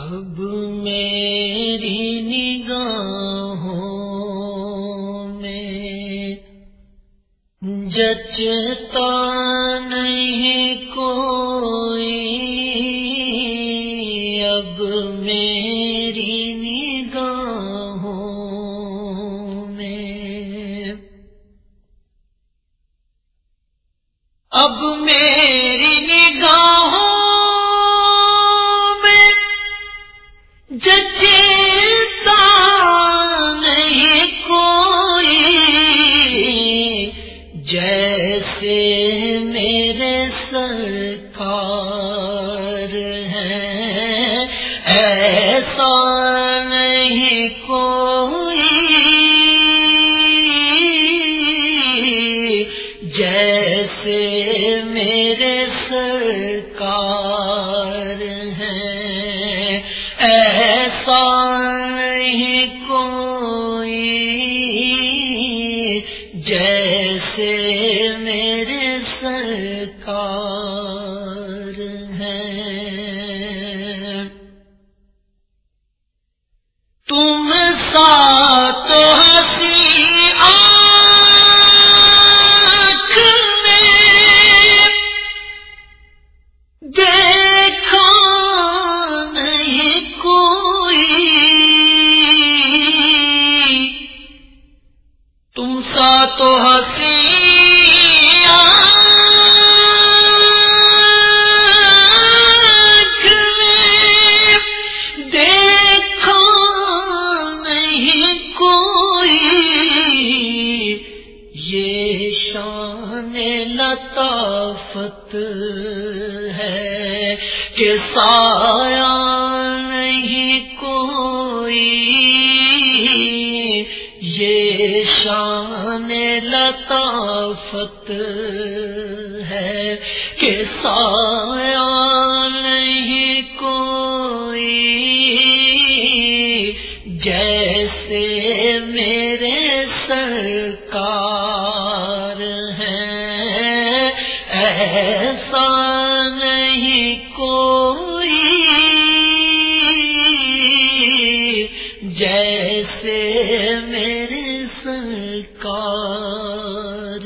اب میری نگاہوں میں جچتا نہیں کوئی، اب میری نگاہوں میں، اب میری نگاہوں جچتا نہیں کوئی، جیسے میرے سرکار ہیں ایسا نہیں کوئی، جیسے میرے سرکار ہیں ایسا نہیں کوئی، جیسے میرے سرکار ہیں۔ تم سا تو ہنسی آنکھ میں دیکھا نہیں کوئی، تم سا تو ہنسی آنکھ میں دیکھا نہیں کوئی، یہ شان لطافت ہے کہ سایہ نہیں کوئی، یہ شان لطافت ہے کہ سایہ نہیں کوئی، جیسے میرے سرکار ہیں ایسا نہیں کوئی، جیسے میرے سرکار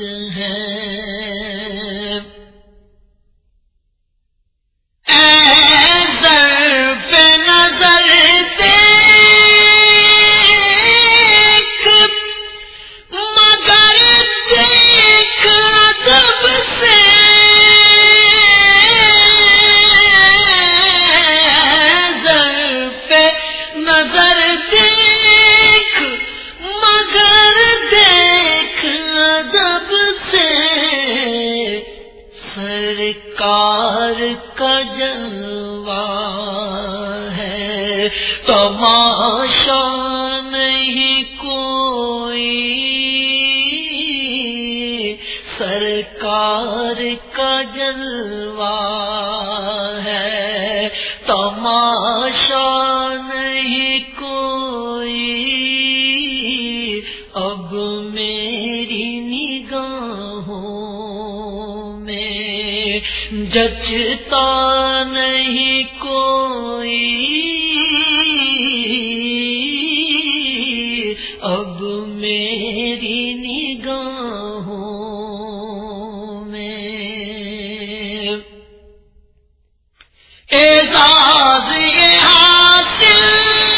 ہیں۔ اے ظرف نظر دیکھ مگر دیکھ ادب سے، ظرف نظر دیکھ مگر دیکھ ادب سے، سرکار کا جلوہ ہے تماشا نہیں کوئی، سرکار کا جلوہ ہے تماشا نہیں کوئی، اب میری نگاہوں میں جچتا نہیں کوئی، اب میری نگاہوں میں اعزاز یہ حاصل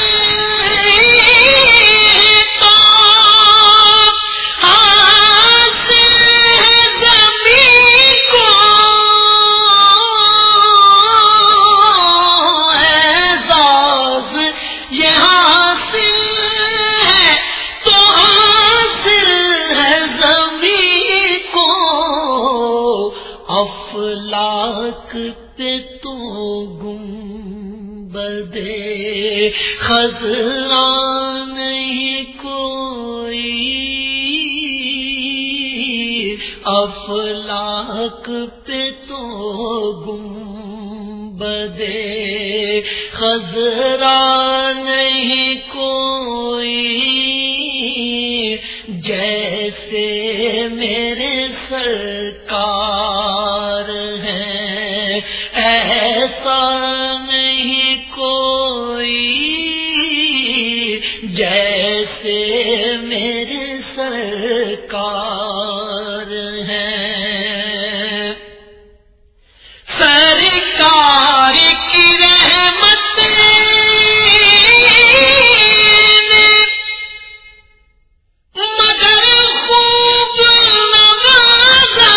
تو حاصل ہے زمین کو، اعزاز یہ حاصل ہے تو حاصل ہے زمین کو، افلاک پہ تو گنبدے خضرا نہیں کوئی، افلاک پہ تو گنبدے خضرا نہیں کوئی، جیسے میرے سرکار ہیں ایسا نہیں کوئی، جیسے میرے سرکار ہیں، سرکار کی رحمت مگر خوب نوازا،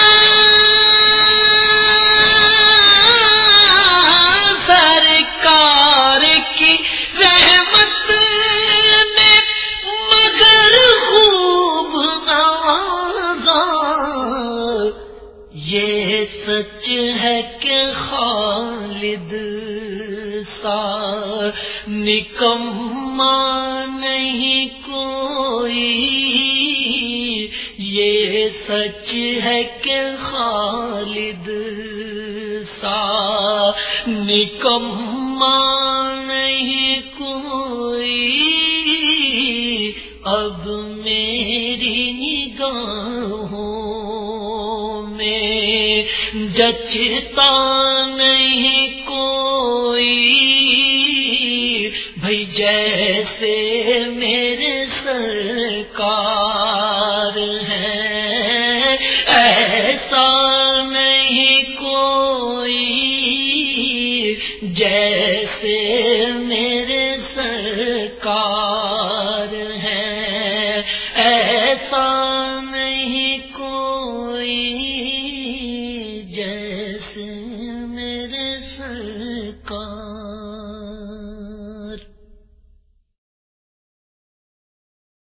سرکار کی رحمت نے مگر خوب نوازا، یہ سچ ہے کہ خالد سا نکما نہیں کوئی، یہ سچ ہے کہ خالد سا نکما نہیں کوئی، اب میری نگاہوں میں جچتا نہیں کوئی، بھئی جیسے میرے سرکار ہیں ایسا نہیں کوئی، جیسے میرے سرکار ہیں ایسا نہیں کوئی۔